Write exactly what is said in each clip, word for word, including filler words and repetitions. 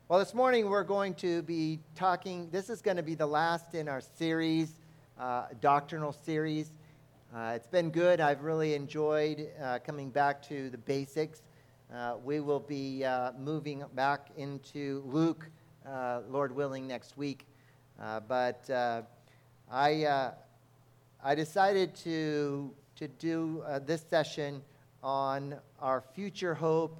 Well, this morning we're going to be talking, this is going to be the last in our series, uh, doctrinal series. Uh, it's been good. I've really enjoyed uh, coming back to the basics. Uh, we will be uh, moving back into Luke, uh, Lord willing, next week. Uh, but uh, I uh, I decided to, to do uh, this session on our future hope,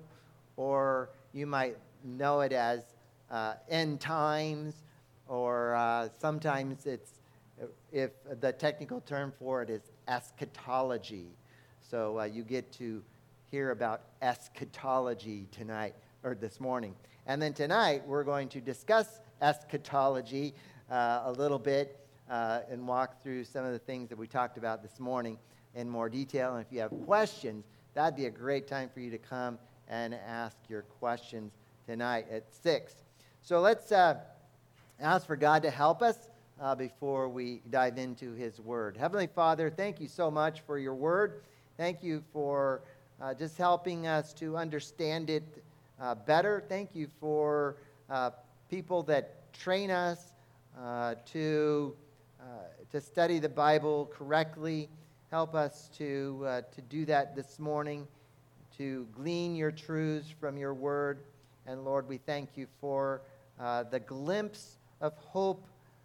or you might know it as Uh, end times, or uh, sometimes it's, if the technical term for it is eschatology. So uh, you get to hear about eschatology tonight, or this morning. And then tonight we're going to discuss eschatology uh, a little bit uh, and walk through some of the things that we talked about this morning in more detail. And if you have questions, that'd be a great time for you to come and ask your questions tonight at six. So let's uh, ask for God to help us uh, before we dive into His Word. Heavenly Father, thank you so much for your Word. Thank you for uh, just helping us to understand it uh, better. Thank you for uh, people that train us uh, to uh, to study the Bible correctly. Help us to uh, to do that this morning, to glean your truths from your Word. And Lord, we thank you for uh, the glimpse of hope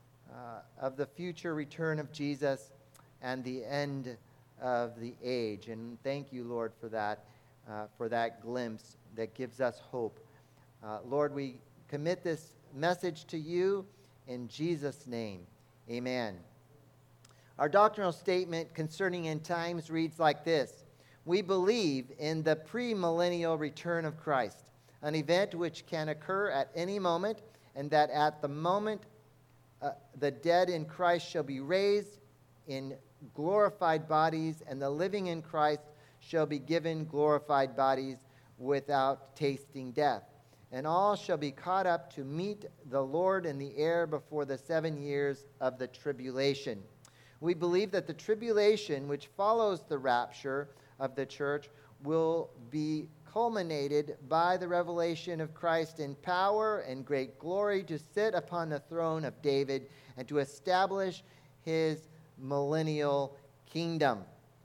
uh, of the future return of Jesus and the end of the age. And thank you, Lord, for that, uh, for that glimpse that gives us hope. Uh, Lord, we commit this message to you in Jesus' name. Amen. Our doctrinal statement concerning end times reads like this: We believe in the premillennial return of Christ, an event which can occur at any moment, and that at the moment uh, the dead in Christ shall be raised in glorified bodies, and the living in Christ shall be given glorified bodies without tasting death. And all shall be caught up to meet the Lord in the air before the seven years of the tribulation. We believe that the tribulation which follows the rapture of the church will be culminated by the revelation of Christ in power and great glory to sit upon the throne of David and to establish his millennial kingdom.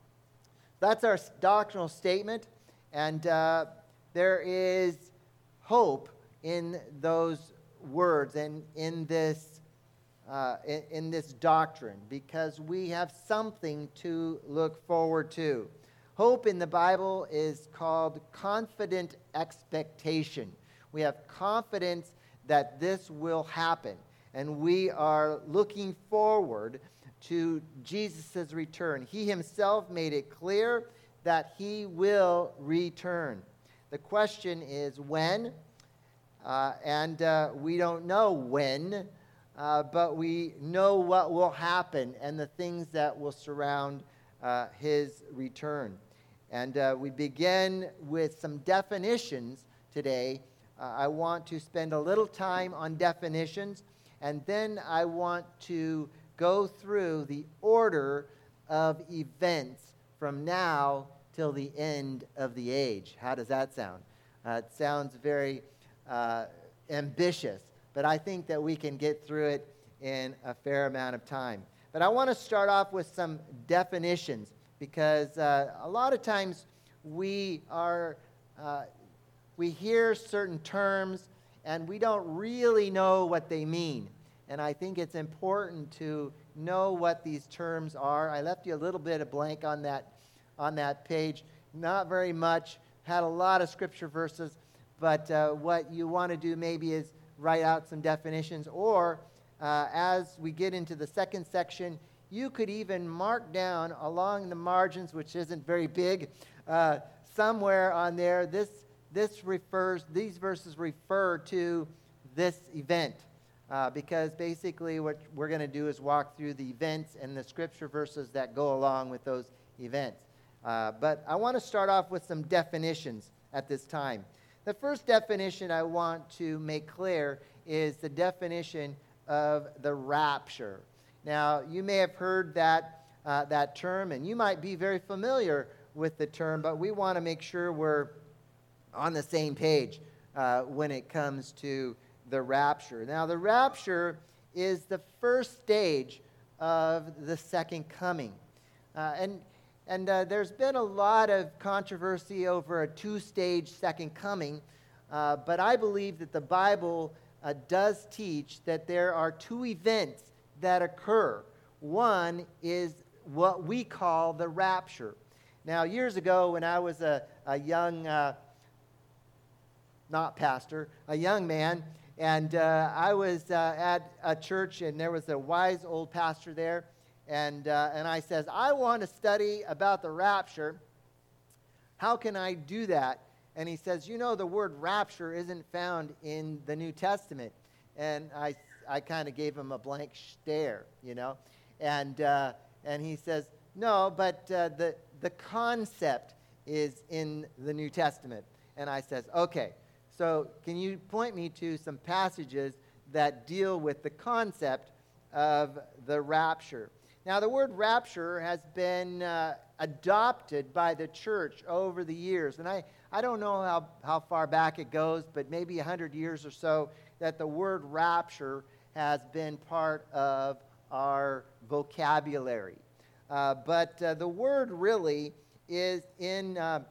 That's our doctrinal statement, and uh, there is hope in those words and in this uh, in, in this doctrine, because we have something to look forward to. Hope in the Bible is called confident expectation. We have confidence that this will happen, and we are looking forward to Jesus' return. He himself made it clear that he will return. The question is when, uh, and uh, we don't know when, uh, but we know what will happen and the things that will surround uh, his return. And uh, we begin with some definitions today. Uh, I want to spend a little time on definitions, and then I want to go through the order of events from now till the end of the age. How does that sound? Uh, it sounds very uh, ambitious, but I think that we can get through it in a fair amount of time. But I want to start off with some definitions, because uh, a lot of times we are uh, we hear certain terms and we don't really know what they mean. And I think it's important to know what these terms are. I left you a little bit of blank on that on that page. Not very much. Had a lot of scripture verses, but uh, what you want to do maybe is write out some definitions, or uh, as we get into the second section, you could even mark down along the margins, which isn't very big, uh, somewhere on there, this this refers, these verses refer to this event. Uh, because basically what we're going to do is walk through the events and the scripture verses that go along with those events. Uh, but I want to start off with some definitions at this time. The first definition I want to make clear is the definition of the rapture. Now, you may have heard that uh, that term, and you might be very familiar with the term, but we want to make sure we're on the same page uh, when it comes to the rapture. Now, the rapture is the first stage of the second coming. Uh, and and uh, there's been a lot of controversy over a two-stage second coming, uh, but I believe that the Bible uh, does teach that there are two events that occur. One is what we call the rapture. Now, years ago, when I was a, a young, uh, not pastor, a young man, and uh, I was uh, at a church, and there was a wise old pastor there, and uh, and I says, I want to study about the rapture. How can I do that? And he says, you know, the word rapture isn't found in the New Testament. And I, I kind of gave him a blank stare, you know. And uh, and he says, no, but uh, the the concept is in the New Testament. And I says, okay, so can you point me to some passages that deal with the concept of the rapture? Now, the word rapture has been uh, adopted by the church over the years. And I, I don't know how, how far back it goes, but maybe one hundred years or so, that the word rapture has been part of our vocabulary. Uh, but uh, the word really is in, uh,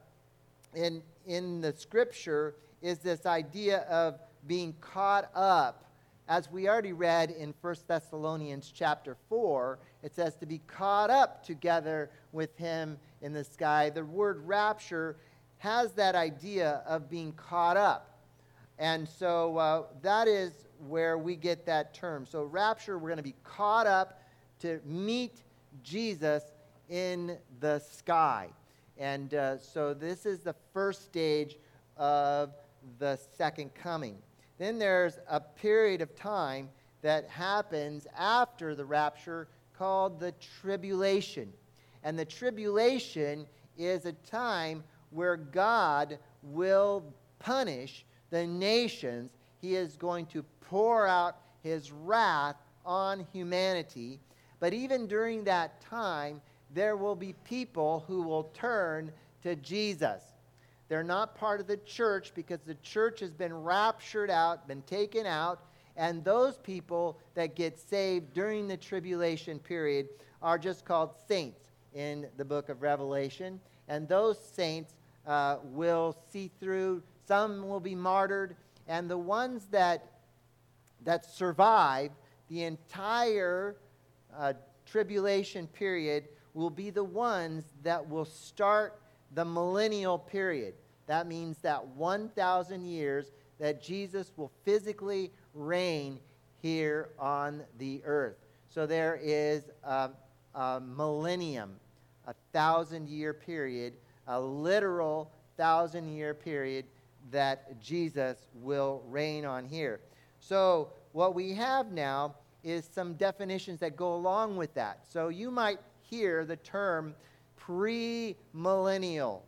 in, in the Scripture is this idea of being caught up. As we already read in First Thessalonians chapter four, it says to be caught up together with him in the sky. The word rapture has that idea of being caught up. And so uh, that is where we get that term. So rapture, we're going to be caught up to meet Jesus in the sky. And uh, so this is the first stage of the second coming. Then there's a period of time that happens after the rapture called the tribulation. And the tribulation is a time where God will punish the nations. He is going to pour out his wrath on humanity. But even during that time, there will be people who will turn to Jesus. They're not part of the church because the church has been raptured out, been taken out, and those people that get saved during the tribulation period are just called saints in the book of Revelation. And those saints uh, will see through, some will be martyred, and the ones that, that survive the entire uh, tribulation period will be the ones that will start the millennial period. That means that one thousand years that Jesus will physically reign here on the earth. So there is a, a millennium, a thousand-year period, a literal thousand-year period that Jesus will reign on here. So what we have now is some definitions that go along with that. So you might hear the term pre-millennial.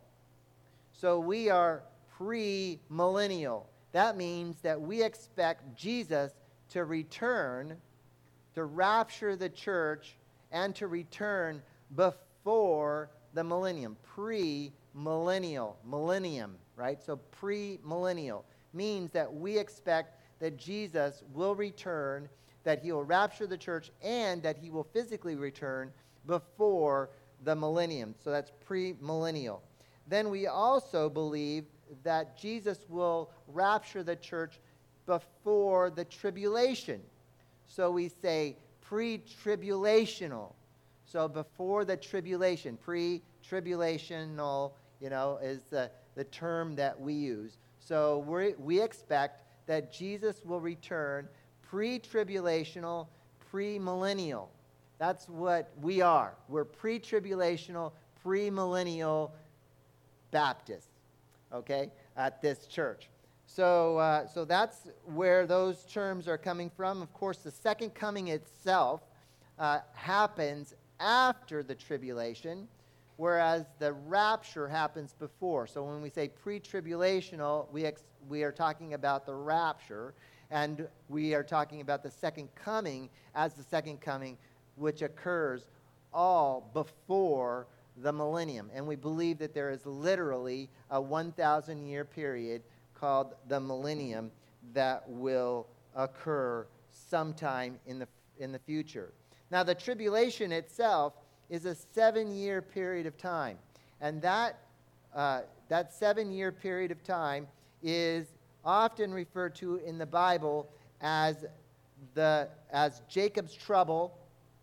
So we are pre-millennial. That means that we expect Jesus to return, to rapture the church, and to return before the millennium. Pre-millennial. Millennium, right? So pre-millennial means that we expect that Jesus will return, that he will rapture the church, and that he will physically return before the millennium. So that's pre-millennial. Then we also believe that Jesus will rapture the church before the tribulation. So we say pre-tribulational. So before the tribulation, pre-tribulational, you know, is the, the term that we use. So we we expect that Jesus will return pre-tribulational, pre-millennial. That's what we are. We're pre-tribulational, pre-millennial Baptists, okay, at this church. So, uh, so that's where those terms are coming from. Of course, the second coming itself uh, happens after the tribulation, whereas the rapture happens before. So when we say pre-tribulational, we ex- we are talking about the rapture, and we are talking about the second coming as the second coming, which occurs all before the millennium. And we believe that there is literally a one thousand year period called the millennium that will occur sometime in the in the future. Now, the tribulation itself is a seven-year period of time, and that uh, that seven-year period of time is often referred to in the Bible as the as Jacob's trouble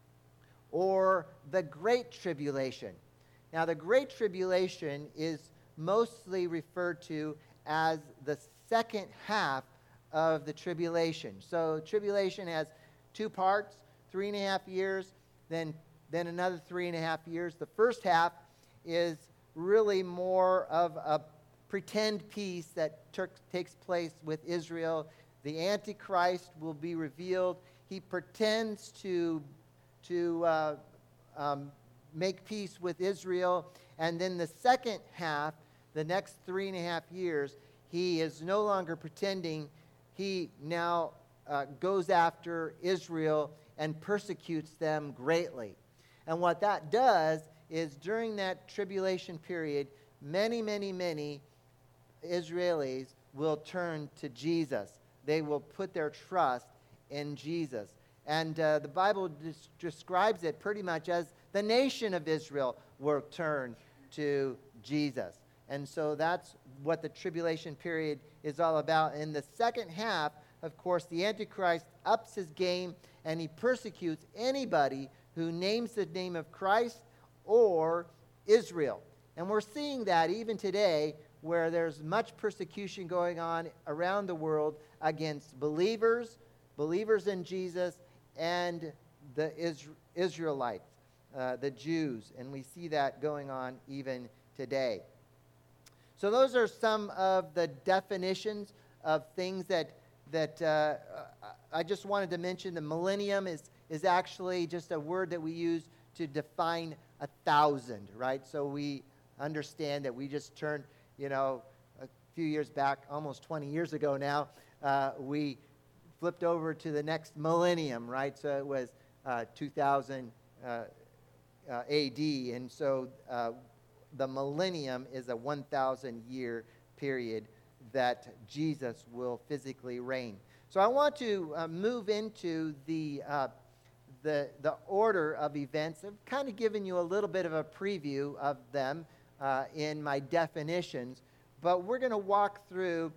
or the Great Tribulation. Now, the Great Tribulation is mostly referred to as the second half of the tribulation. So tribulation has two parts, three and a half years, then, then another three and a half years. The first half is really more of a pretend peace that ter- takes place with Israel. The Antichrist will be revealed. He pretends to, to uh, um, make peace with Israel. And then the second half, the next three and a half years, he is no longer pretending. He now uh, goes after Israel and persecutes them greatly. And what that does is during that tribulation period, many, many, many Israelis will turn to Jesus. They will put their trust in Jesus. And uh, the Bible des- describes it pretty much as the nation of Israel will turn to Jesus. And so that's what the tribulation period is all about. In the second half, of course, the Antichrist ups his game and he persecutes anybody who names the name of Christ or Israel. And we're seeing that even today, where there's much persecution going on around the world against believers, believers in Jesus, and the Is- Israelites, uh, the Jews. And we see that going on even today. So those are some of the definitions of things that that uh, I just wanted to mention. The millennium is, is actually just a word that we use to define a thousand, right? So we understand that we just turned, you know, a few years back, almost twenty years ago now, uh, we flipped over to the next millennium, right? So it was uh, two thousand uh, uh, A D, and so uh, the millennium is a one thousand year period that Jesus will physically reign. So I want to uh, move into the, uh, the, the order of events. I've kind of given you a little bit of a preview of them uh, in my definitions, but we're going to walk through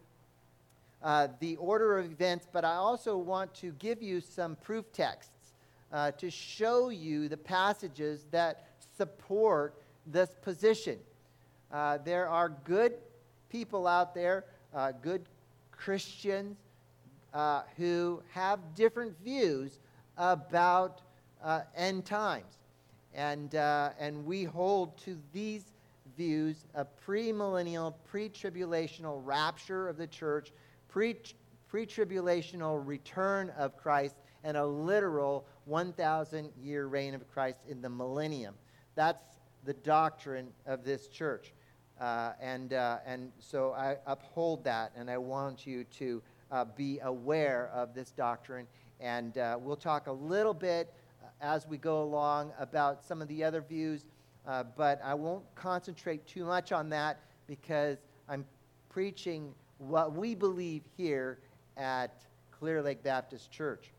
uh, the order of events, but I also want to give you some proof texts uh, to show you the passages that support this position. Uh, there are good people out there, uh, good Christians, uh, who have different views about uh, end times. And, uh, and we hold to these views: a premillennial, pre-tribulational rapture of the church, pre, pre-tribulational return of Christ, and a literal one thousand year reign of Christ in the millennium. That's the doctrine of this church. Uh, and, uh, and so I uphold that, and I want you to uh, be aware of this doctrine. And uh, we'll talk a little bit uh, as we go along about some of the other views, uh, but I won't concentrate too much on that because I'm preaching what we believe here at Clear Lake Baptist Church.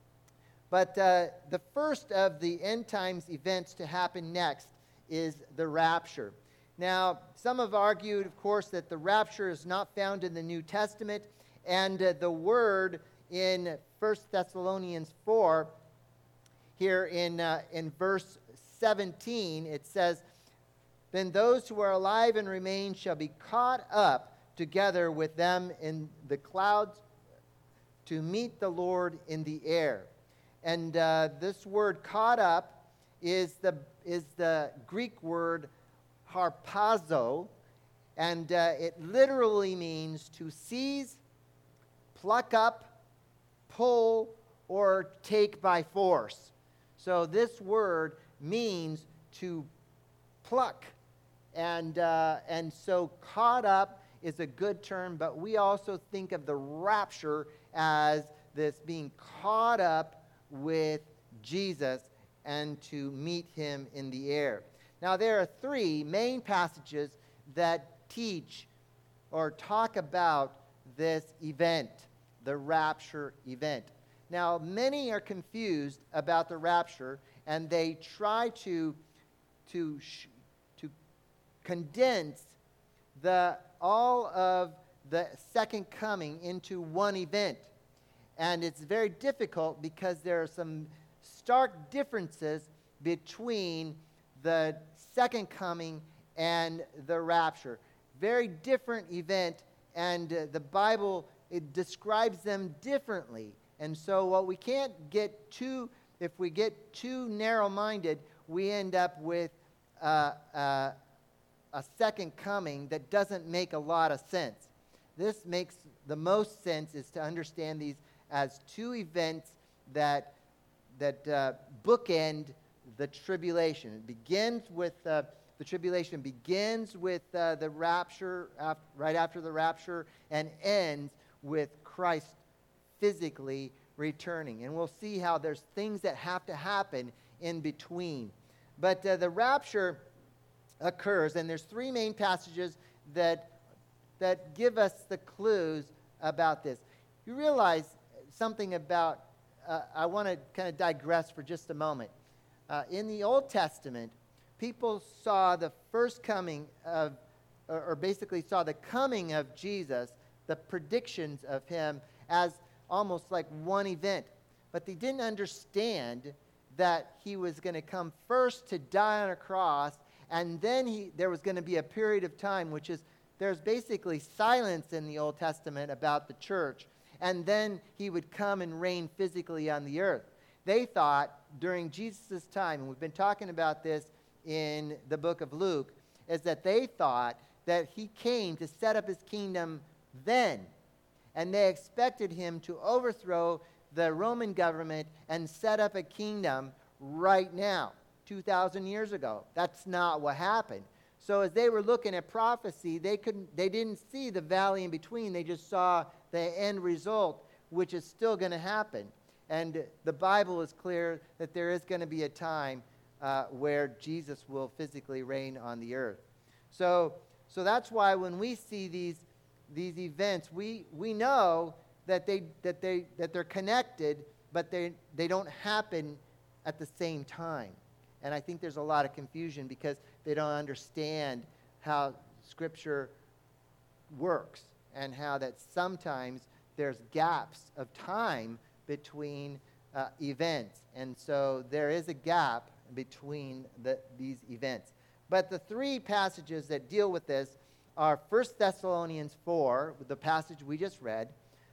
But uh, the first of the end times events to happen next is the rapture. Now, some have argued, of course, that the rapture is not found in the New Testament, and uh, the word in First Thessalonians four, here in, uh, in verse seventeen, it says, "Then those who are alive and remain shall be caught up together with them in the clouds to meet the Lord in the air." And uh, this word "caught up" is the, is the Greek word harpazo, and uh, it literally means to seize, pluck up, pull, or take by force. So this word means to pluck, and uh, and so caught up is a good term, but we also think of the rapture as this being caught up with Jesus and to meet him in the air. Now, there are three main passages that teach or talk about this event. the rapture event. Now, many are confused about the rapture, and they try to, to, sh- to condense the, all of the second coming into one event. And it's very difficult because there are some stark differences between the second coming and the rapture. Very different event, and uh, the Bible, it describes them differently. And so what we can't get too, if we get too narrow-minded, we end up with uh, uh, a second coming that doesn't make a lot of sense. This makes the most sense is to understand these as two events that, that uh, bookend the tribulation. It begins with, uh, the tribulation begins with uh, the rapture, af- right after the rapture, and ends with Christ physically returning. And we'll see how there's things that have to happen in between. But uh, the rapture occurs, and there's three main passages that, that give us the clues about this. You realize something about, uh, I want to kind of digress for just a moment. Uh, in the Old Testament, people saw the first coming of, or, or basically saw the coming of Jesus, the predictions of him, as almost like one event. But they didn't understand that he was going to come first to die on a cross, and then he, there was going to be a period of time, which is, there's basically silence in the Old Testament about the church, and then he would come and reign physically on the earth. They thought during Jesus' time, and we've been talking about this in the book of Luke, is that they thought that he came to set up his kingdom then. And they expected him to overthrow the Roman government and set up a kingdom right now, two thousand years ago. That's not what happened. So as they were looking at prophecy, they couldn't, they didn't see the valley in between. They just saw the end result, which is still going to happen. And the Bible is clear that there is going to be a time uh, where Jesus will physically reign on the earth. So, so that's why when we see these these events, we we know that they that they that they're connected, but they they don't happen at the same time. And I think there's a lot of confusion because they don't understand how Scripture works and how that sometimes there's gaps of time between uh, events. And so there is a gap between the, these events. But the three passages that deal with this are First Thessalonians four, the passage we just read,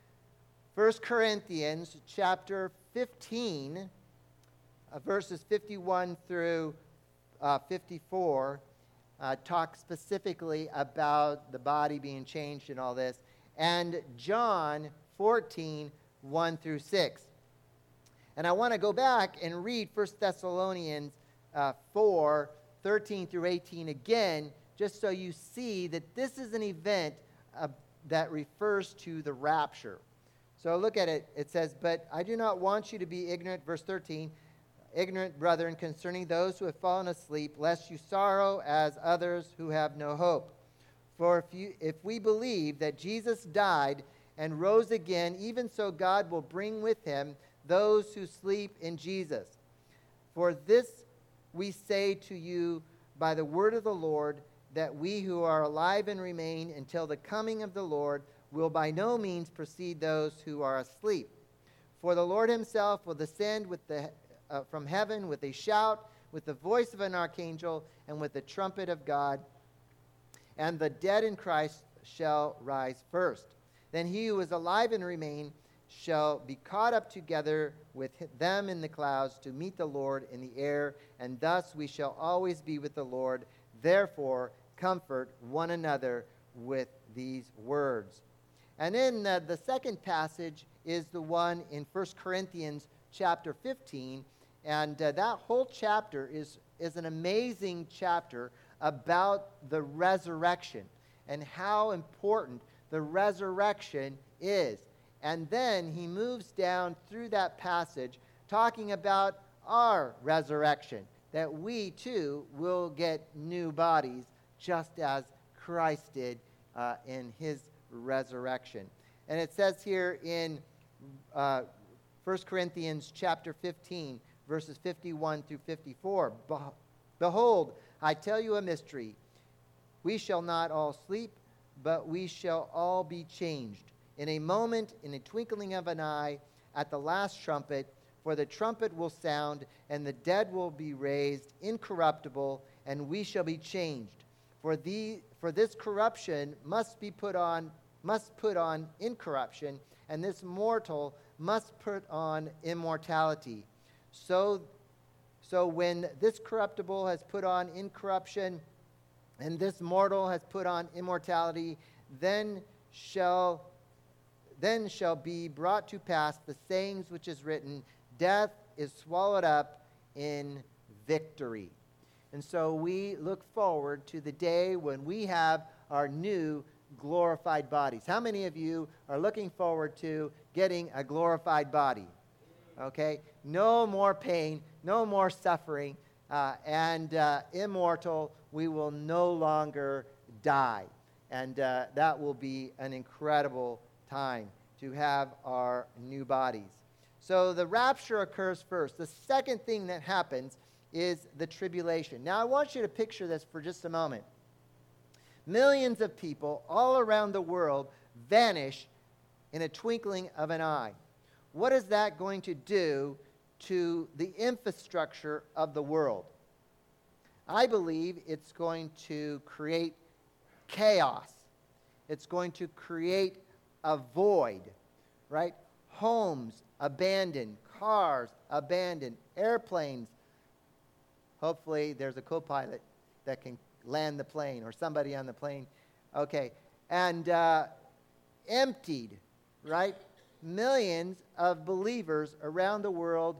First Corinthians chapter fifteen, uh, verses fifty-one through uh, fifty-four, uh, talk specifically about the body being changed and all this, and John fourteen, one through six. And I want to go back and read First Thessalonians uh, four, thirteen through eighteen again, just so you see that this is an event uh, that refers to the rapture. So look at it. It says, "But I do not want you to be ignorant," verse thirteen, "ignorant, brethren, concerning those who have fallen asleep, lest you sorrow as others who have no hope. For if you, if we believe that Jesus died and rose again, even so God will bring with him those who sleep in Jesus. For this we say to you by the word of the Lord, that we who are alive and remain until the coming of the Lord will by no means precede those who are asleep. For the Lord himself will descend with the, uh, from heaven with a shout, with the voice of an archangel, and with the trumpet of God, and the dead in Christ shall rise first. Then he who is alive and remain shall be caught up together with them in the clouds to meet the Lord in the air, and thus we shall always be with the Lord. Therefore, comfort one another with these words." And then uh, the second passage is the one in First Corinthians chapter fifteen, and uh, that whole chapter is, is an amazing chapter about the resurrection and how important the resurrection is. And then he moves down through that passage talking about our resurrection, that we too will get new bodies just as Christ did uh, in his resurrection. And it says here in Uh, First Corinthians chapter fifteen, verses fifty-one through fifty-four. Behold, I tell you a mystery. We shall not all sleep, but we shall all be changed. In a moment, in a twinkling of an eye, at the last trumpet, for the trumpet will sound, and the dead will be raised incorruptible, and we shall be changed. For the for this corruption must be put on, must put on incorruption, and this mortal must put on immortality. So, so when this corruptible has put on incorruption, and this mortal has put on immortality, then shall then shall be brought to pass the sayings which is written, death is swallowed up in victory. And so we look forward to the day when we have our new glorified bodies. How many of you are looking forward to getting a glorified body? Okay? No more pain, no more suffering, uh, and uh, immortal. We will no longer die. And uh, that will be an incredible time to have our new bodies. So the rapture occurs first. The second thing that happens is the tribulation. Now I want you to picture this for just a moment. Millions of people all around the world vanish in a twinkling of an eye. What is that going to do to the infrastructure of the world? I believe it's going to create chaos. It's going to create a void, right? Homes abandoned, cars abandoned, airplanes. Hopefully there's a co-pilot that can land the plane, or somebody on the plane. Okay. And uh, emptied, right? Millions of believers around the world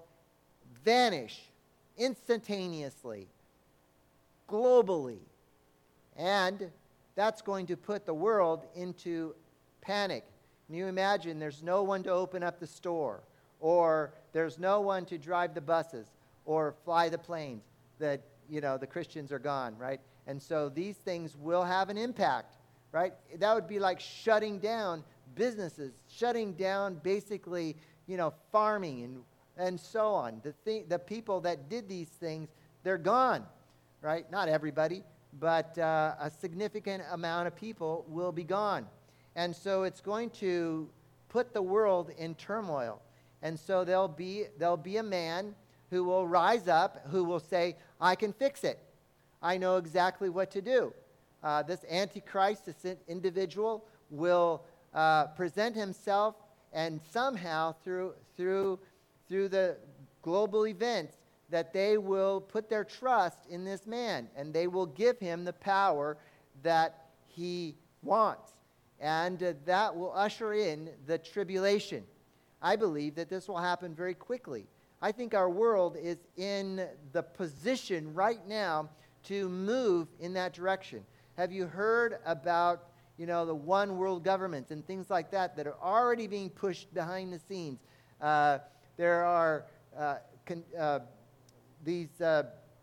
vanish instantaneously, globally. And that's going to put the world into panic. Can you imagine there's no one to open up the store, or there's no one to drive the buses or fly the planes? That, you know, the Christians are gone, right? And so these things will have an impact, right? That would be like shutting down businesses, shutting down basically, you know, farming and and so on. The th- the people that did these things, they're gone, right? Not everybody, but uh, a significant amount of people will be gone. And so it's going to put the world in turmoil. And so there'll be there'll be a man who will rise up, who will say, I can fix it. I know exactly what to do. Uh, this Antichrist, this individual, will uh, present himself, and somehow through through through the global events, that they will put their trust in this man, and they will give him the power that he wants. And uh, that will usher in the tribulation. I believe that this will happen very quickly. I think our world is in the position right now to move in that direction. Have you heard about, you know, the one world governments and things like that that are already being pushed behind the scenes? Uh, there are uh, con- uh, these uh,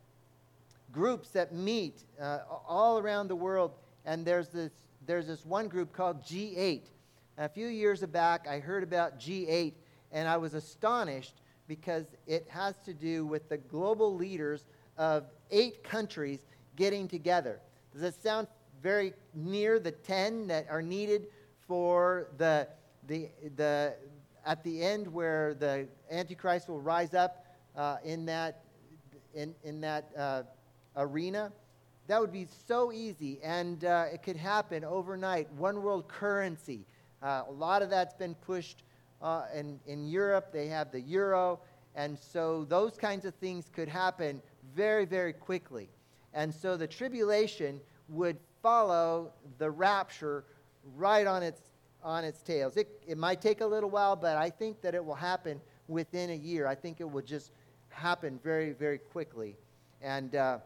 groups that meet uh, all around the world, and there's this there's this one group called G eight. A few years back, I heard about G eight, and I was astonished because it has to do with the global leaders of eight countries getting together. Does it sound very near the ten that are needed for the the the at the end where the Antichrist will rise up uh, in that in in that uh, arena? That would be so easy, and uh, it could happen overnight. One world currency. Uh, a lot of that's been pushed uh, in in Europe. They have the euro, and so those kinds of things could happen very, very quickly. And so the tribulation would follow the rapture right on its on its tails. It it might take a little while, but I think that it will happen within a year. I think it will just happen very, very quickly. And uh,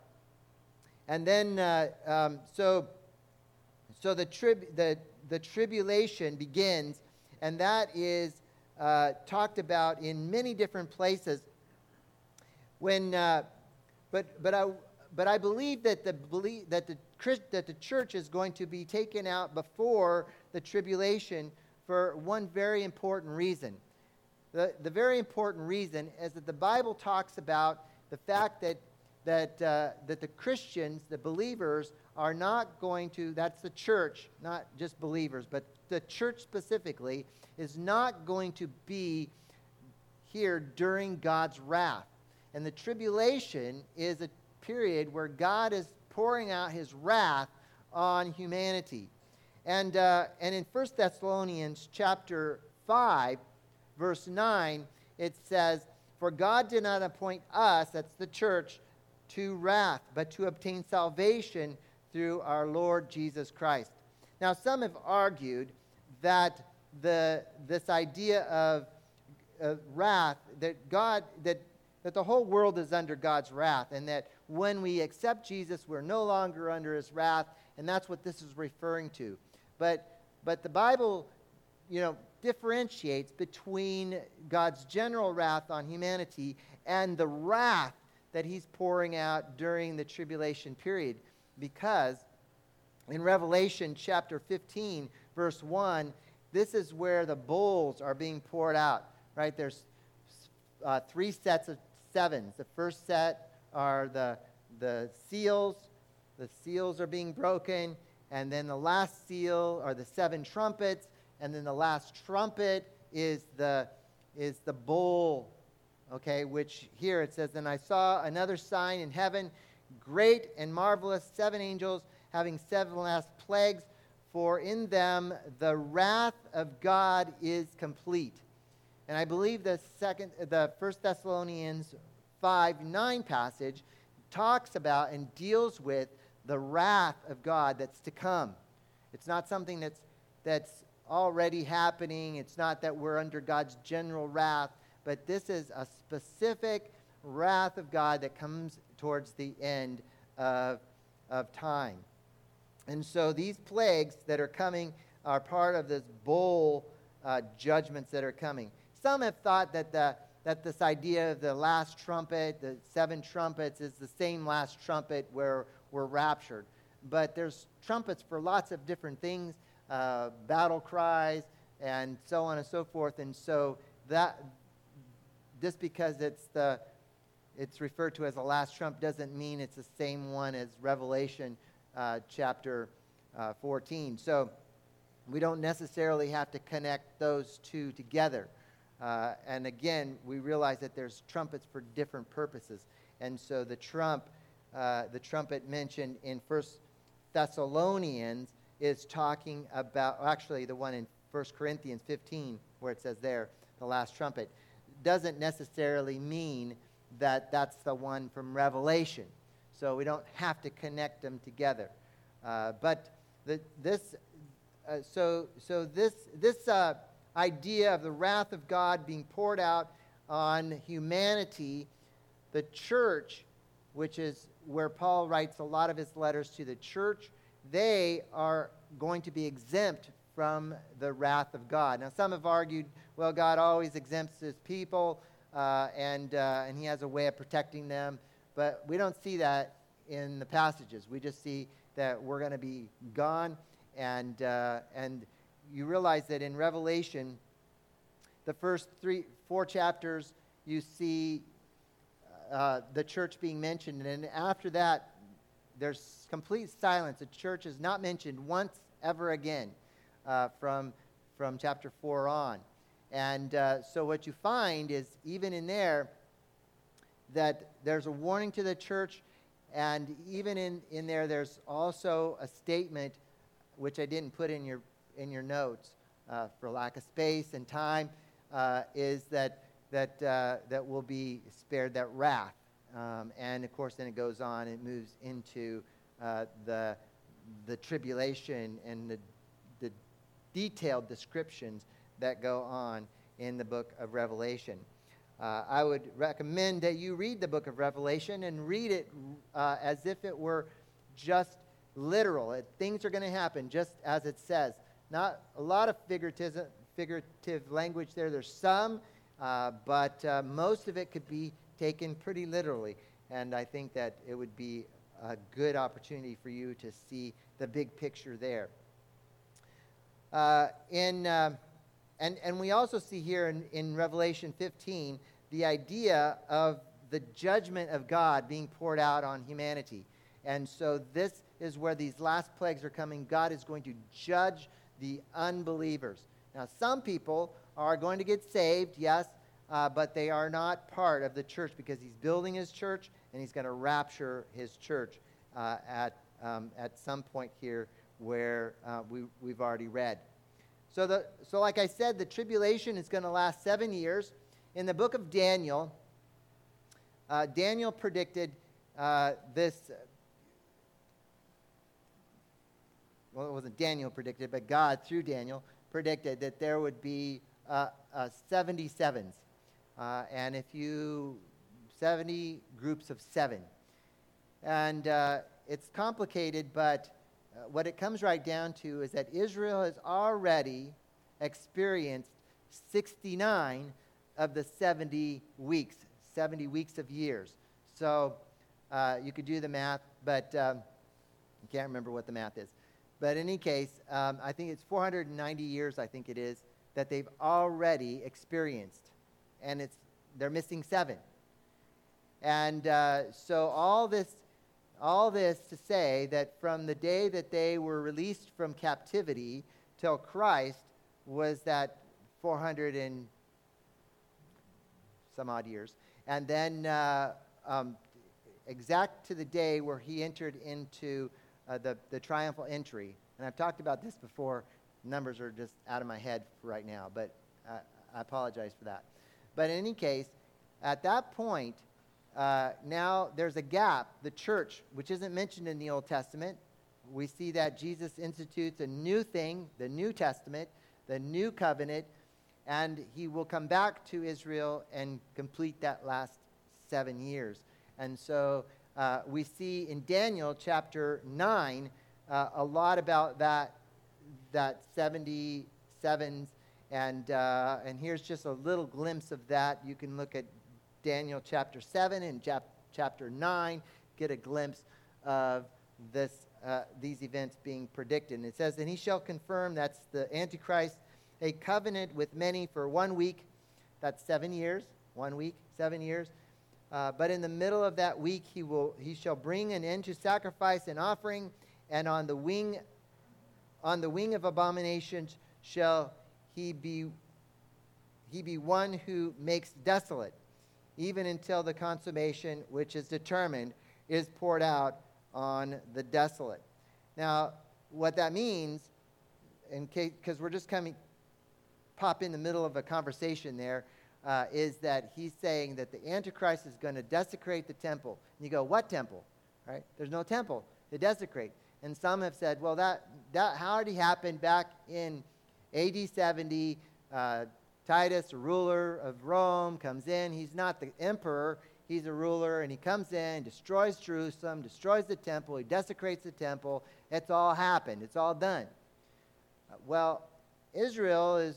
and then uh, um, so so the trib the the tribulation begins, and that is uh, talked about in many different places. When uh, but but I but I believe that the believe that the that the church is going to be taken out before the tribulation for one very important reason, the, the very important reason is that the Bible talks about the fact that, that, uh, that the Christians, the believers, are not going to, that's the church, not just believers, but the church specifically, is not going to be here during God's wrath. And the tribulation is a period where God is pouring out his wrath on humanity. And, uh, and in First Thessalonians chapter five, verse nine, it says, "For God did not appoint us," that's the church, "to wrath, but to obtain salvation through our Lord Jesus Christ." Now, some have argued that the this idea of uh, wrath, that God, that that the whole world is under God's wrath, and that when we accept Jesus, we're no longer under his wrath, and that's what this is referring to. But but the Bible, you know, differentiates between God's general wrath on humanity and the wrath that he's pouring out during the tribulation period. Because in Revelation chapter fifteen, verse one, this is where the bowls are being poured out, right? There's uh, three sets of sevens. The first set are the, the seals. The seals are being broken. And then the last seal are the seven trumpets. And then the last trumpet is the, is the bowl, okay, which here it says, "And I saw another sign in heaven, great and marvelous, seven angels having seven last plagues, for in them the wrath of God is complete." And I believe the second, the First Thessalonians five nine passage talks about and deals with the wrath of God that's to come. It's not something that's that's already happening. It's not that we're under God's general wrath, but this is a specific wrath of God that comes towards the end of, of time. And so these plagues that are coming are part of this bowl uh, judgments that are coming. Some have thought that the that this idea of the last trumpet, the seven trumpets, is the same last trumpet where we're raptured. But there's trumpets for lots of different things, uh, battle cries, and so on and so forth. And so that, just because it's the it's referred to as the last trump doesn't mean it's the same one as Revelation uh, chapter uh, fourteen. So we don't necessarily have to connect those two together. Uh, and again, we realize that there's trumpets for different purposes. And so the trump, uh, the trumpet mentioned in First Thessalonians is talking about, actually the one in First Corinthians fifteen, where it says there, the last trumpet, doesn't necessarily mean that that's the one from Revelation. So we don't have to connect them together. Uh, but the, this, uh, so so this this. Uh, idea of the wrath of God being poured out on humanity, the church, which is where Paul writes a lot of his letters to the church, they are going to be exempt from the wrath of God. Now, some have argued, well, God always exempts his people, uh, and, uh, and he has a way of protecting them, but we don't see that in the passages. We just see that we're going to be gone, and uh, and you realize that in Revelation, the first three, four chapters, you see uh, the church being mentioned. And after that, there's complete silence. The church is not mentioned once ever again uh, from, from chapter four on. And uh, so what you find is, even in there, that there's a warning to the church. And even in, in there, there's also a statement, which I didn't put in your in your notes uh, for lack of space and time, uh, is that that uh, that will be spared that wrath. Um, and of course, then it goes on, it moves into uh, the the tribulation and the the detailed descriptions that go on in the book of Revelation. Uh, I would recommend that you read the book of Revelation and read it uh, as if it were just literal. It, things are going to happen just as it says. Not a lot of figurative, figurative language there. There's some, uh, but uh, most of it could be taken pretty literally. And I think that it would be a good opportunity for you to see the big picture there. Uh, in uh, and, and we also see here in, in Revelation fifteen the idea of the judgment of God being poured out on humanity. And so this is where these last plagues are coming. God is going to judge the unbelievers. Now, some people are going to get saved, yes, uh, but they are not part of the church because he's building his church and he's going to rapture his church uh, at, um, at some point here where uh, we, we've already read. So, the, so like I said, the tribulation is going to last seven years. In the book of Daniel, uh, Daniel predicted uh, this. Well, it wasn't Daniel predicted, but God, through Daniel, predicted that there would be uh, uh, seventy sevens. Uh, and if you, seventy groups of seven. And uh, it's complicated, but uh, what it comes right down to is that Israel has already experienced sixty-nine of the seventy weeks, seventy weeks of years. So uh, you could do the math, but um, I can't remember what the math is. But in any case, um, I think it's four hundred ninety years, I think it is, that they've already experienced. And it's they're missing seven. And uh, so all this, all this to say that from the day that they were released from captivity till Christ was that four hundred and some odd years. And then uh, um, exact to the day where he entered into Uh, the, the triumphal entry. And I've talked about this before. Numbers are just out of my head right now, but uh, I apologize for that. But in any case, at that point, uh, now there's a gap. The church, which isn't mentioned in the Old Testament, we see that Jesus institutes a new thing, the New Testament, the new covenant, and he will come back to Israel and complete that last seven years. And so Uh, we see in Daniel chapter nine uh, a lot about that that seventy sevens, and uh, and here's just a little glimpse of that. You can look at Daniel chapter seven and chap- chapter nine, get a glimpse of this uh, these events being predicted. And it says, "And he shall confirm," that's the Antichrist, "a covenant with many for one week." That's seven years. One week, seven years. Uh, but in the middle of that week, he will he shall bring an end to sacrifice and offering, and on the wing, on the wing of abominations shall he be he be one who makes desolate, even until the consummation which is determined is poured out on the desolate. Now, what that means, in case because we're just coming pop in the middle of a conversation there. Uh, is that he's saying that the Antichrist is going to desecrate the temple. And you go, what temple? Right? There's no temple to desecrate. And some have said, well, that, that already happened back in A D seventy. Uh, Titus, a ruler of Rome, comes in. He's not the emperor. He's a ruler, and he comes in, destroys Jerusalem, destroys the temple. He desecrates the temple. It's all happened. It's all done. Uh, well, Israel is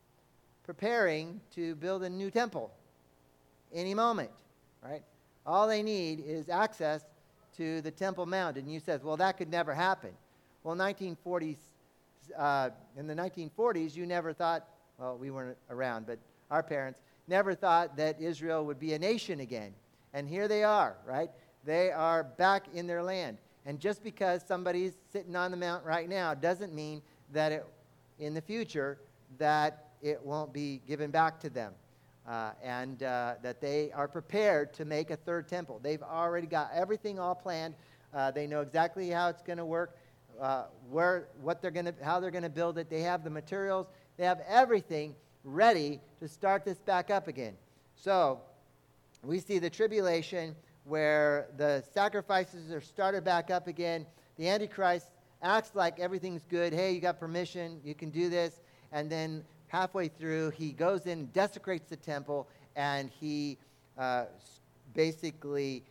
preparing to build a new temple any moment, right? All they need is access to the Temple Mount. And you says, well, that could never happen. Well, nineteen forties, uh, in the nineteen forties, you never thought, well, we weren't around, but our parents never thought that Israel would be a nation again. And here they are, right? They are back in their land. And just because somebody's sitting on the mount right now doesn't mean that it, in the future, that it won't be given back to them, uh, and uh, that they are prepared to make a third temple. They've already got everything all planned. Uh, they know exactly how it's going to work, uh, where, what they're going to, how they're going to build it. They have the materials. They have everything ready to start this back up again. So we see the tribulation where the sacrifices are started back up again. The Antichrist acts like everything's good. Hey, you got permission. You can do this. And then halfway through, he goes in, desecrates the temple, and he uh, basically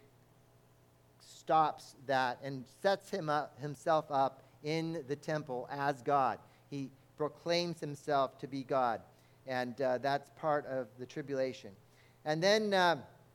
stops that and sets him up, himself up in the temple as God. He proclaims himself to be God, and uh, that's part of the tribulation. And then, uh,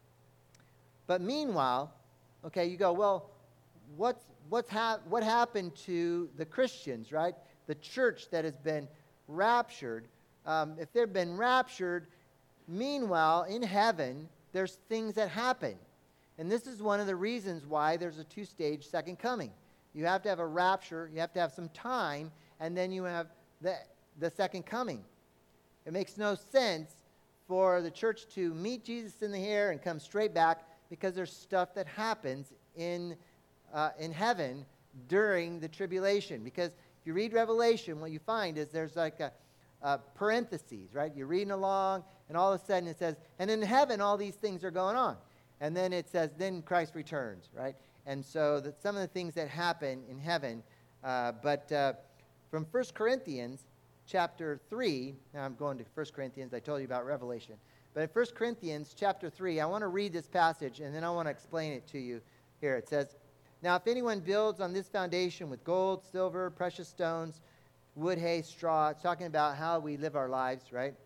but meanwhile, okay, you go, well, what's what's ha- what happened to the Christians, right? The church that has been raptured. um, if they've been raptured, meanwhile, in heaven, there's things that happen. And this is one of the reasons why there's a two-stage second coming. You have to have a rapture, you have to have some time, and then you have the, the second coming. It makes no sense for the church to meet Jesus in the air and come straight back, because there's stuff that happens in, uh, in heaven during the tribulation. Because if you read Revelation, what you find is there's like a, a parentheses, right? You're reading along, and all of a sudden it says, and in heaven all these things are going on. And then it says, then Christ returns, right? And so that some of the things that happen in heaven, uh, but uh, from First Corinthians chapter three, now I'm going to First Corinthians, I told you about Revelation. But in First Corinthians chapter three, I want to read this passage, and then I want to explain it to you here. It says, now if anyone builds on this foundation with gold, silver, precious stones, wood, hay, straw, it's talking about how we live our lives, right?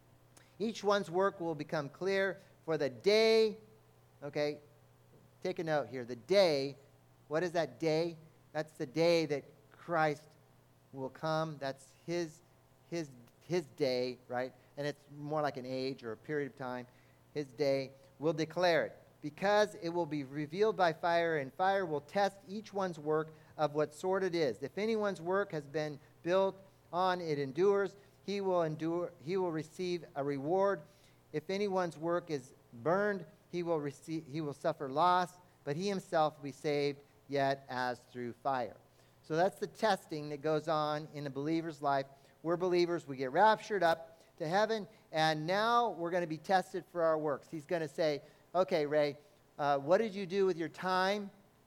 Each one's work will become clear, for the day, okay, take a note here. The day, what is that day? That's the day that Christ will come. That's his, his, his day, right? And it's more like an age or a period of time. His day will declare it, because it will be revealed by fire, and fire will test each one's work of what sort it is. If anyone's work has been built on, it endures, he will endure, he will receive a reward. If anyone's work is burned, he will receive, he will suffer loss, but he himself will be saved, yet as through fire. So that's the testing that goes on in a believer's life. We're believers, we get raptured up to heaven, and now we're going to be tested for our works. He's going to say, okay, Ray, uh, what did you do with your time?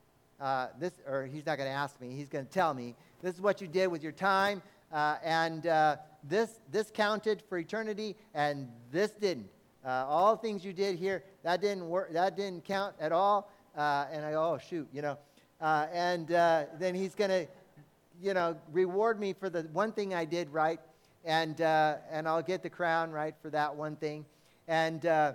Uh, this, or he's not going to ask me, he's going to tell me, this is what you did with your time, uh, and uh, this, this counted for eternity, and this didn't. Uh, all things you did here, that didn't work, that didn't count at all. Uh, and I go, oh, shoot, you know. Uh, and uh, then he's going to, you know, reward me for the one thing I did right, and uh, and I'll get the crown, right, for that one thing. And uh,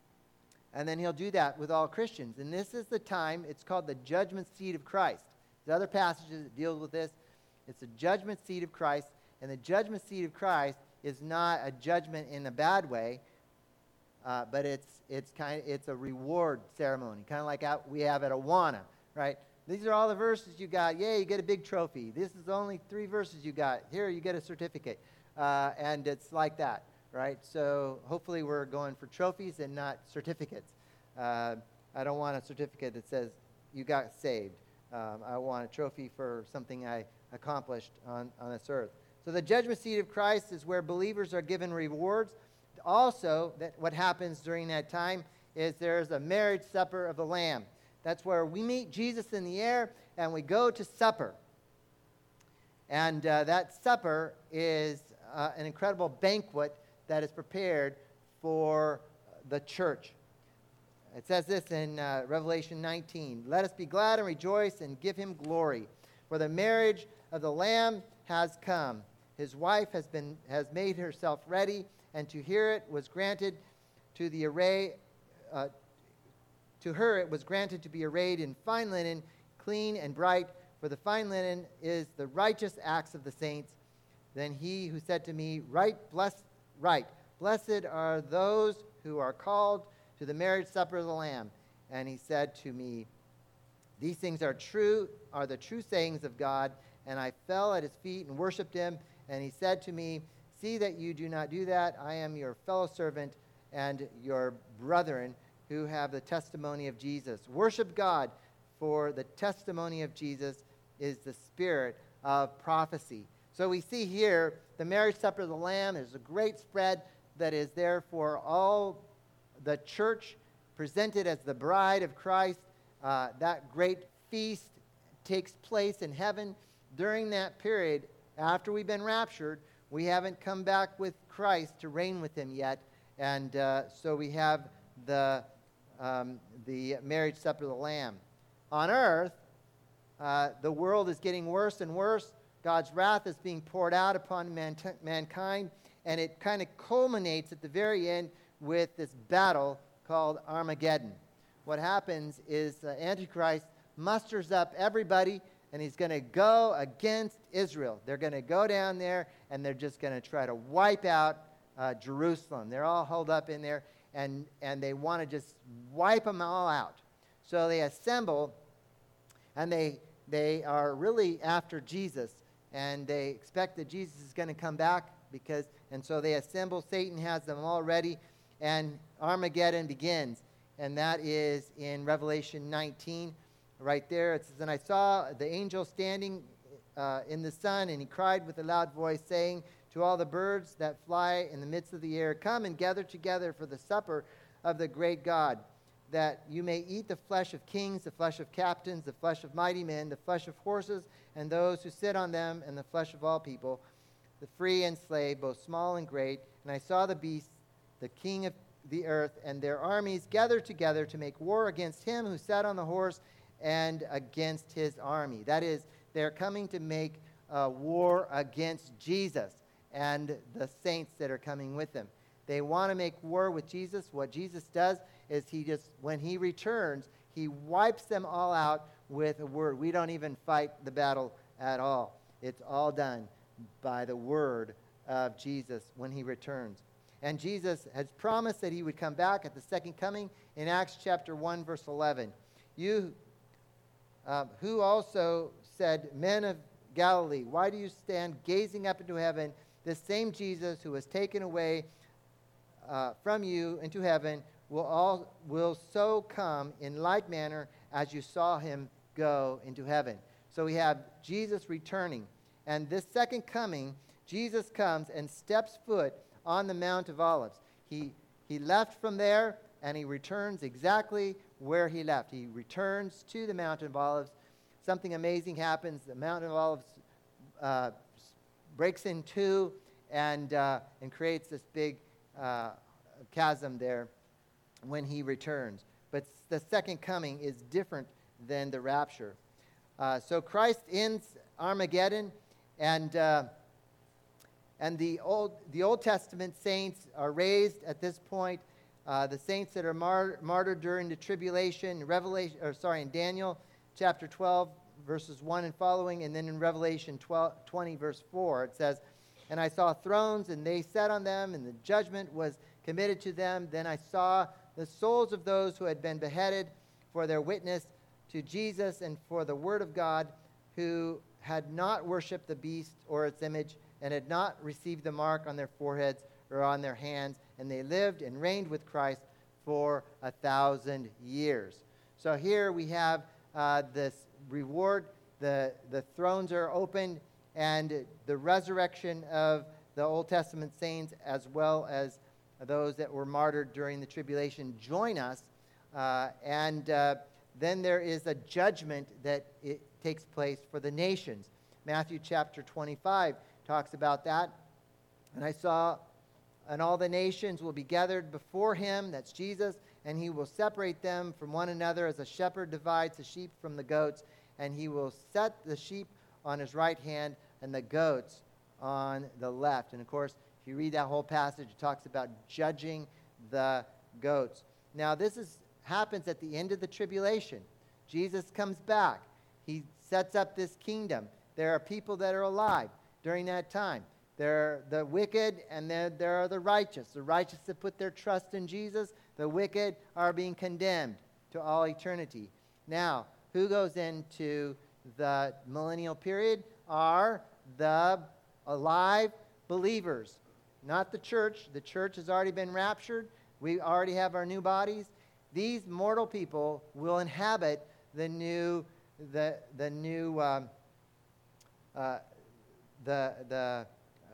and then he'll do that with all Christians. And this is the time, it's called the judgment seat of Christ. There's other passages that deal with this. It's the judgment seat of Christ. And the judgment seat of Christ is not a judgment in a bad way, uh, but it's it's kind of, it's a reward ceremony, kind of like out, we have at Awana, right? These are all the verses you got. Yeah, you get a big trophy. This is only three verses you got. Here, you get a certificate. Uh, and it's like that, right? So hopefully we're going for trophies and not certificates. Uh, I don't want a certificate that says you got saved. Um, I want a trophy for something I accomplished on, on this earth. So the judgment seat of Christ is where believers are given rewards. Also, that what happens during that time is there's a marriage supper of the Lamb. That's where we meet Jesus in the air and we go to supper. And uh, that supper is uh, an incredible banquet that is prepared for the church. It says this in uh, Revelation nineteen. Let us be glad and rejoice and give him glory. For the marriage of the Lamb has come. His wife has been has made herself ready, and to hear it was granted to the array. Uh, to her it was granted to be arrayed in fine linen, clean and bright. For the fine linen is the righteous acts of the saints. Then he who said to me, Right, bless, right, blessed are those who are called to the marriage supper of the Lamb. And he said to me, These things are true, are the true sayings of God. And I fell at his feet and worshipped him. And he said to me, See that you do not do that. I am your fellow servant and your brethren who have the testimony of Jesus. Worship God, for the testimony of Jesus is the spirit of prophecy. So we see here the marriage supper of the Lamb. There's a great spread that is there for all the church presented as the bride of Christ. Uh, that great feast takes place in heaven. During that period, after we've been raptured, we haven't come back with Christ to reign with him yet. And uh, so we have the, um, the marriage supper of the Lamb. On earth, uh, the world is getting worse and worse. God's wrath is being poured out upon man- mankind, and it kind of culminates at the very end with this battle called Armageddon. What happens is the Antichrist musters up everybody, and he's going to go against Israel. They're going to go down there, and they're just going to try to wipe out uh, Jerusalem. They're all held up in there, and, and they want to just wipe them all out. So they assemble, and they, they are really after Jesus, and they expect that Jesus is going to come back, because, and so they assemble. Satan has them all ready, and Armageddon begins, and that is in Revelation nineteen. Right there, it says, "And I saw the angel standing uh, in the sun, and he cried with a loud voice, saying to all the birds that fly in the midst of the air, Come and gather together for the supper of the great God, that you may eat the flesh of kings, the flesh of captains, the flesh of mighty men, the flesh of horses, and those who sit on them, and the flesh of all people, the free and slave, both small and great. And I saw the beast, the king of the earth, and their armies gathered together to make war against him who sat on the horse, and against his army." That is, they're coming to make uh, war against Jesus and the saints that are coming with him. They want to make war with Jesus. What Jesus does is he just, when he returns, he wipes them all out with a word. We don't even fight the battle at all. It's all done by the word of Jesus when he returns. And Jesus has promised that he would come back at the second coming in Acts chapter one, verse eleven. You Uh, who also said, "Men of Galilee, why do you stand gazing up into heaven? This same Jesus who was taken away uh, from you into heaven will all will so come in like manner as you saw him go into heaven." So we have Jesus returning. And this second coming, Jesus comes and steps foot on the Mount of Olives. He, he left from there, and he returns exactly where he left. He returns to the Mountain of Olives. Something amazing happens. The Mountain of Olives uh, breaks in two and, uh, and creates this big uh, chasm there when he returns. But the second coming is different than the rapture. Uh, so Christ ends Armageddon, and uh, and the Old the Old Testament saints are raised at this point. Uh, the saints that are mar- martyred during the tribulation, Revelation, or sorry, in Daniel chapter twelve, verses one and following, and then in Revelation twelve, twenty, verse four, it says, "And I saw thrones, and they sat on them, and the judgment was committed to them. Then I saw the souls of those who had been beheaded for their witness to Jesus and for the word of God, who had not worshipped the beast or its image, and had not received the mark on their foreheads or on their hands, and they lived and reigned with Christ for a thousand years." So here we have uh, this reward. The, the thrones are opened, and the resurrection of the Old Testament saints, as well as those that were martyred during the tribulation, join us. Uh, and uh, then there is a judgment that it takes place for the nations. Matthew chapter twenty-five talks about that. "And I saw, and all the nations will be gathered before him," that's Jesus, "and he will separate them from one another as a shepherd divides the sheep from the goats, and he will set the sheep on his right hand and the goats on the left." And of course, if you read that whole passage, it talks about judging the goats. Now, this is happens at the end of the tribulation. Jesus comes back. He sets up this kingdom. There are people that are alive during that time. There are the wicked, and there, there are the righteous. The righteous that put their trust in Jesus. The wicked are being condemned to all eternity. Now, who goes into the millennial period are the alive believers, not the church. The church has already been raptured. We already have our new bodies. These mortal people will inhabit the new, the the new, um, uh, the the uh,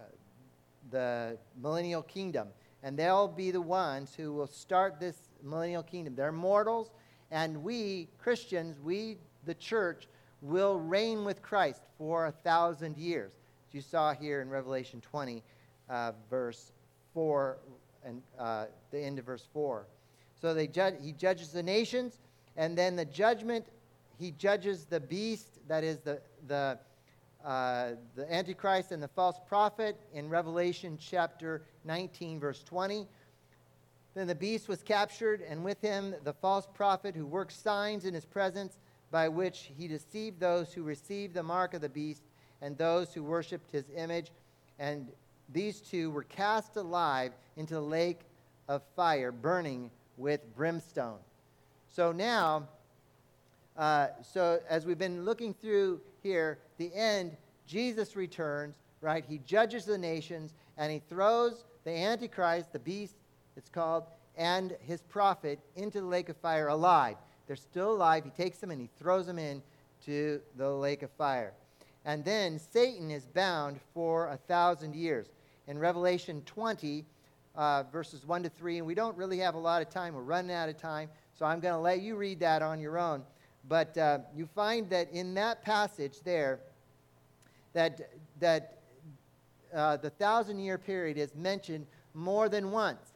the millennial kingdom, and they'll be the ones who will start this millennial kingdom. They're mortals, and we Christians, we the church, will reign with Christ for a thousand years. As you saw here in Revelation twenty, uh, verse four, and uh, the end of verse four. So they judge, he judges the nations, and then the judgment, he judges the beast, that is the the uh, the Antichrist and the false prophet in Revelation chapter nineteen, verse twenty. Then the beast was captured, and with him the false prophet who worked signs in his presence, by which he deceived those who received the mark of the beast and those who worshipped his image. And these two were cast alive into the lake of fire, burning with brimstone. So now, uh, so as we've been looking through here, the end, Jesus returns, right? He judges the nations, and he throws the Antichrist, the beast, it's called, and his prophet into the lake of fire alive. They're still alive. He takes them and he throws them into the lake of fire. And then Satan is bound for a thousand years. In Revelation twenty, uh, verses one to three, and we don't really have a lot of time. We're running out of time, so I'm going to let you read that on your own. But uh, you find that in that passage there, that, that uh, the thousand-year period is mentioned more than once.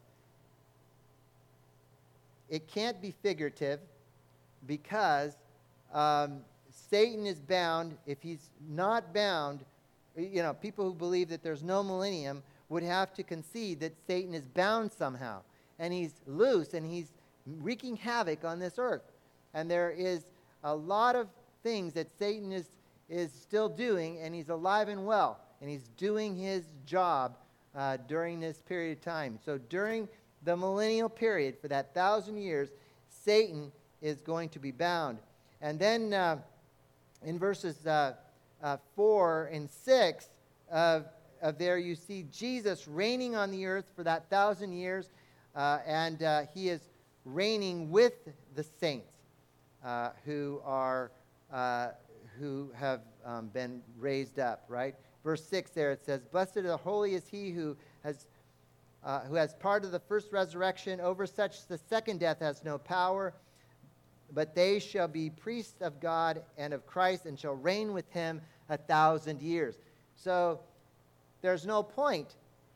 It can't be figurative because um, Satan is bound. If he's not bound, you know, people who believe that there's no millennium would have to concede that Satan is bound somehow. And he's loose and he's wreaking havoc on this earth. And there is a lot of things that Satan is, is still doing, and he's alive and well. And he's doing his job uh, during this period of time. So during the millennial period, for that thousand years, Satan is going to be bound. And then uh, in verses uh, uh, four and six of, of there, you see Jesus reigning on the earth for that thousand years, uh, and uh, he is reigning with the saints uh, who are uh, who have um, been raised up. Right, verse six there it says, "Blessed the holy is he who has." Uh, who has part of the first resurrection. Over such the second death has no power, but they shall be priests of God and of Christ, and shall reign with him a thousand years." So there's no point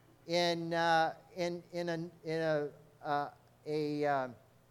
in uh, in in a in a uh, a uh,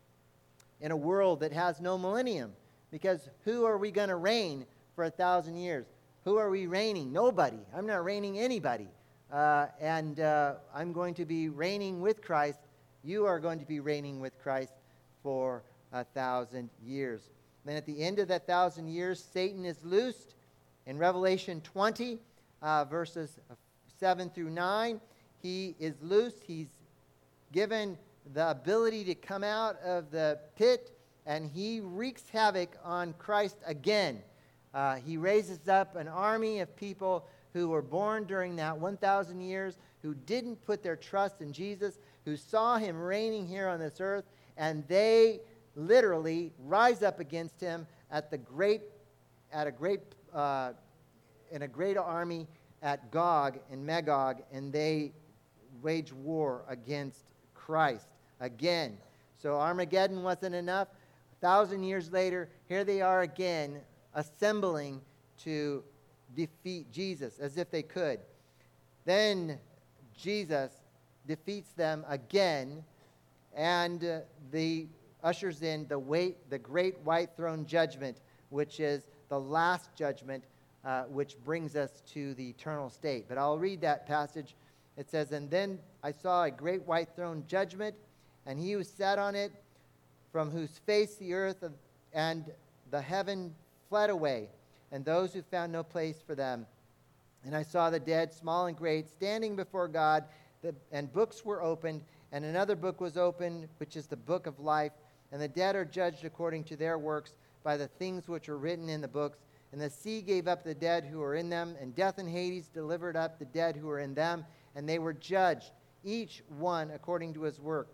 in a world that has no millennium, because who are we going to reign for a thousand years? Who are we reigning? Nobody. I'm not reigning anybody. Uh, and uh, I'm going to be reigning with Christ. You are going to be reigning with Christ for a thousand years. Then at the end of that thousand years, Satan is loosed. In Revelation twenty, uh, verses seven through nine, he is loosed. He's given the ability to come out of the pit, and he wreaks havoc on Christ again. Uh, he raises up an army of people who were born during that one thousand years, who didn't put their trust in Jesus, who saw him reigning here on this earth, and they literally rise up against him at the great, at a great, uh, in a great army at Gog and Magog, and they wage war against Christ again. So Armageddon wasn't enough. A thousand years later, here they are again, assembling to defeat Jesus, as if they could. Then Jesus defeats them again, and uh, the ushers in the wait, the great white throne judgment, which is the last judgment, uh, which brings us to the eternal state. But I'll read that passage. It says, "And then I saw a great white throne judgment, and he who sat on it, from whose face the earth and the heaven fled away, and those who found no place for them. And I saw the dead, small and great, standing before God, the, and books were opened, and another book was opened, which is the book of life. And the dead are judged according to their works by the things which are written in the books. And the sea gave up the dead who were in them, and death and Hades delivered up the dead who were in them, and they were judged, each one according to his work.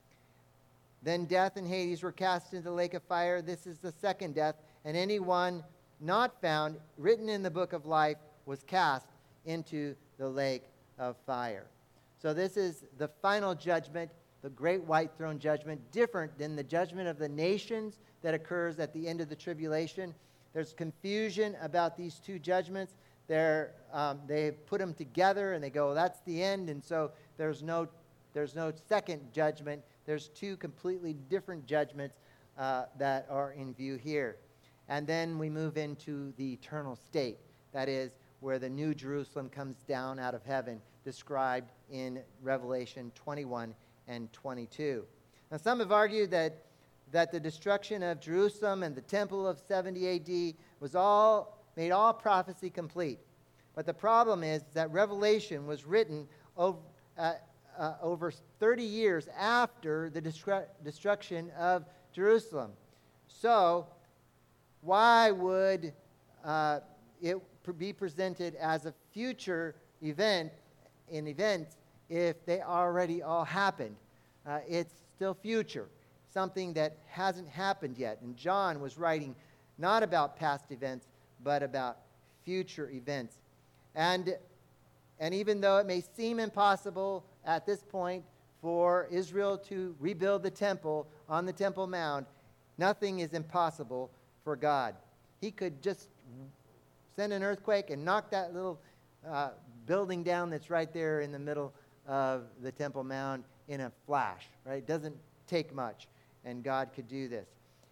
Then death and Hades were cast into the lake of fire. This is the second death, and anyone not found written in the book of life was cast into the lake of fire." So this is the final judgment, the great white throne judgment, different than the judgment of the nations that occurs at the end of the tribulation. There's confusion about these two judgments. They're, um, they put them together and they go, that's the end, and so there's no, there's no second judgment. There's two completely different judgments uh, that are in view here. And then we move into the eternal state. That is, where the new Jerusalem comes down out of heaven, described in Revelation twenty-one and twenty-two. Now, some have argued that, that the destruction of Jerusalem and the temple of seventy A D was all, made all prophecy complete. But the problem is that Revelation was written over, uh, uh, over thirty years after the destru- destruction of Jerusalem. So, why would uh, it be presented as a future event in events if they already all happened? Uh, it's still future, something that hasn't happened yet. And John was writing not about past events, but about future events. And, and even though it may seem impossible at this point for Israel to rebuild the temple on the Temple Mount, nothing is impossible for God. He could just send an earthquake and knock that little uh, building down that's right there in the middle of the Temple Mount in a flash, right? It doesn't take much, and God could do this.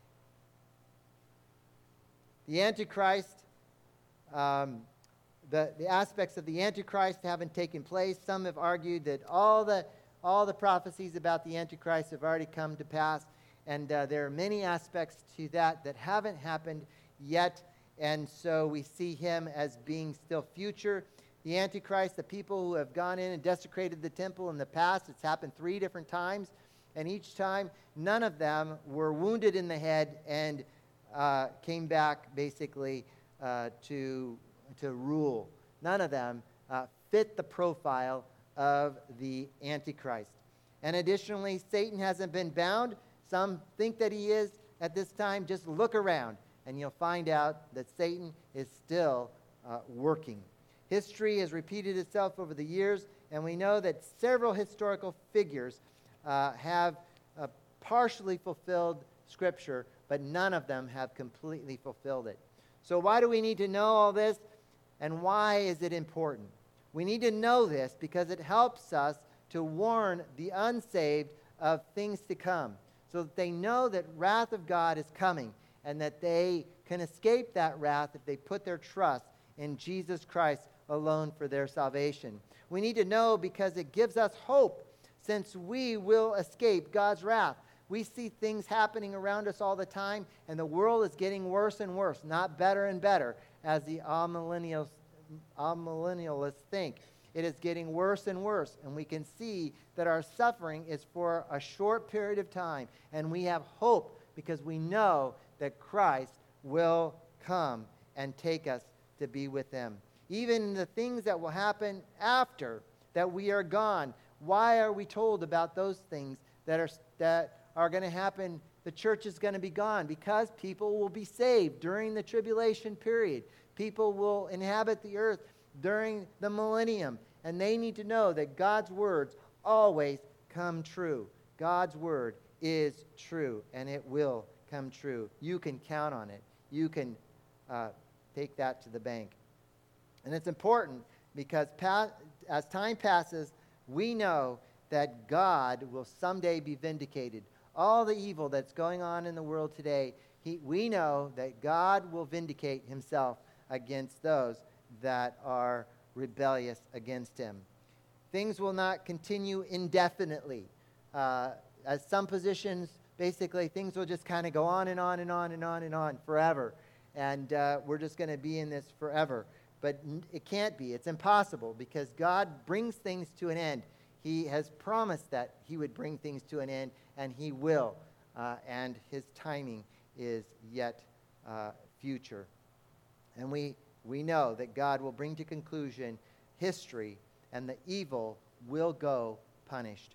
The Antichrist, um, the, the aspects of the Antichrist haven't taken place. Some have argued that all the, all the prophecies about the Antichrist have already come to pass, and uh, there are many aspects to that that haven't happened yet, and so we see him as being still future. The Antichrist, the people who have gone in and desecrated the temple in the past, it's happened three different times, and each time none of them were wounded in the head and uh, came back basically uh, to, to rule. None of them uh, fit the profile of the Antichrist. And additionally, Satan hasn't been bound. Some think that he is at this time. Just look around, and you'll find out that Satan is still uh, working. History has repeated itself over the years, and we know that several historical figures uh, have uh, partially fulfilled Scripture, but none of them have completely fulfilled it. So why do we need to know all this, and why is it important? We need to know this because it helps us to warn the unsaved of things to come, so that they know that wrath of God is coming, and that they can escape that wrath if they put their trust in Jesus Christ alone for their salvation. We need to know because it gives us hope, since we will escape God's wrath. We see things happening around us all the time, and the world is getting worse and worse, not better and better, as the amillennialists, amillennialists think. It is getting worse and worse, and we can see that our suffering is for a short period of time, and we have hope because we know that Christ will come and take us to be with him. Even the things that will happen after that we are gone, why are we told about those things that are that are going to happen? The church is going to be gone because people will be saved during the tribulation period. People will inhabit the earth during the millennium, and they need to know that God's words always come true. God's word is true, and it will come true. You can count on it. You can uh, take that to the bank. And it's important because pa- as time passes, we know that God will someday be vindicated. All the evil that's going on in the world today, he, we know that God will vindicate himself against those that are rebellious against him. Things will not continue indefinitely. Uh, as some positions, basically, things will just kind of go on and on and on and on and on forever. And uh, we're just going to be in this forever. But it can't be. It's impossible because God brings things to an end. He has promised that he would bring things to an end, and he will. Uh, and his timing is yet uh, future. And we, we know that God will bring to conclusion history, and the evil will go punished.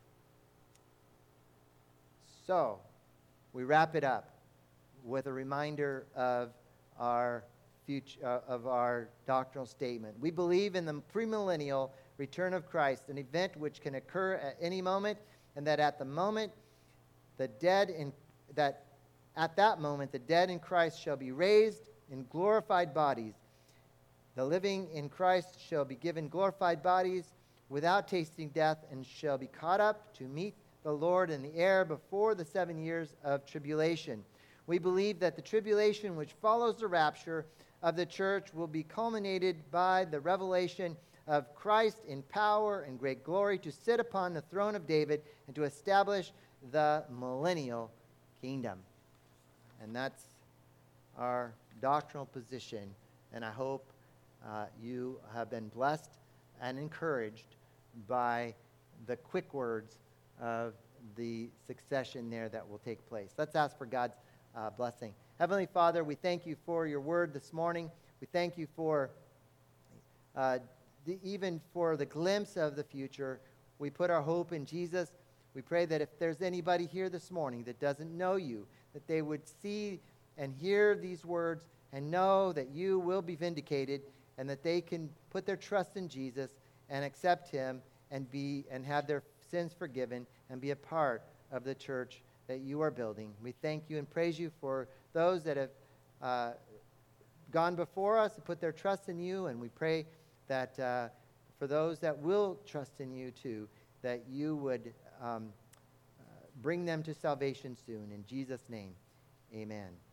So, we wrap it up with a reminder of our future, uh, of our doctrinal statement. We believe in the premillennial return of Christ, an event which can occur at any moment, and that at the moment the dead in that at that moment the dead in Christ shall be raised in glorified bodies. The living in Christ shall be given glorified bodies without tasting death, and shall be caught up to meet the Lord in the air before the seven years of tribulation. We believe that the tribulation which follows the rapture of the church will be culminated by the revelation of Christ in power and great glory to sit upon the throne of David and to establish the millennial kingdom. And that's our doctrinal position. And I hope uh, you have been blessed and encouraged by the quick words of the succession there that will take place. Let's ask for God's uh, blessing. Heavenly Father, we thank you for your word this morning. We thank you for uh, the, even for the glimpse of the future. We put our hope in Jesus. We pray that if there's anybody here this morning that doesn't know you, that they would see and hear these words and know that you will be vindicated, and that they can put their trust in Jesus and accept him and be and have their sins forgiven and be a part of the church that you are building. We thank you and praise you for those that have uh, gone before us and put their trust in you, and we pray that uh, for those that will trust in you too, that you would um, uh, bring them to salvation soon. In Jesus' name, amen.